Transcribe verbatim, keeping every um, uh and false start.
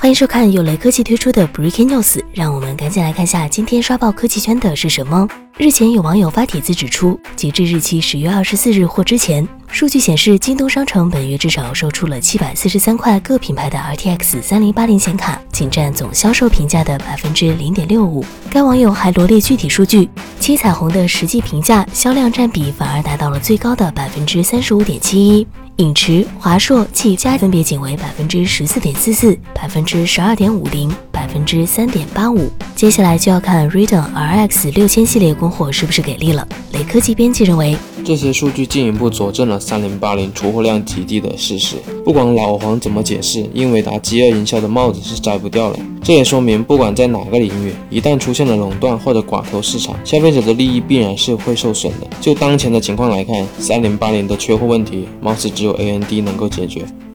欢迎收看由雷科技推出的 Breaking News， 让我们赶紧来看下今天刷爆科技圈的是什么。日前有网友发帖子指出，截至日期十月二十四日或之前，数据显示京东商城本月至少售出了七百四十三块各品牌的 R T X 三零八零显卡，仅占总销售评价的 百分之零点六五。该网友还罗列具体数据，七彩虹的实际评价销量占比反而达到了最高的 百分之三十五点七一。影驰、华硕、技嘉分别仅为 百分之十四点四四、百分之十二点五零、百分之三点八五。接下来就要看 Radeon R X 六千系列供货是不是给力了。雷科技编辑认为， 这些数据进一步佐证了三零八零出货量极低的事实。不管老黄怎么解释，英伟达饥饿营销的帽子是摘不掉了。这也说明，不管在哪个领域，一旦出现了垄断或者寡头市场，消费者的利益必然是会受损的。就当前的情况来看，三零八零的缺货问题，貌似只有 A M D 能够解决。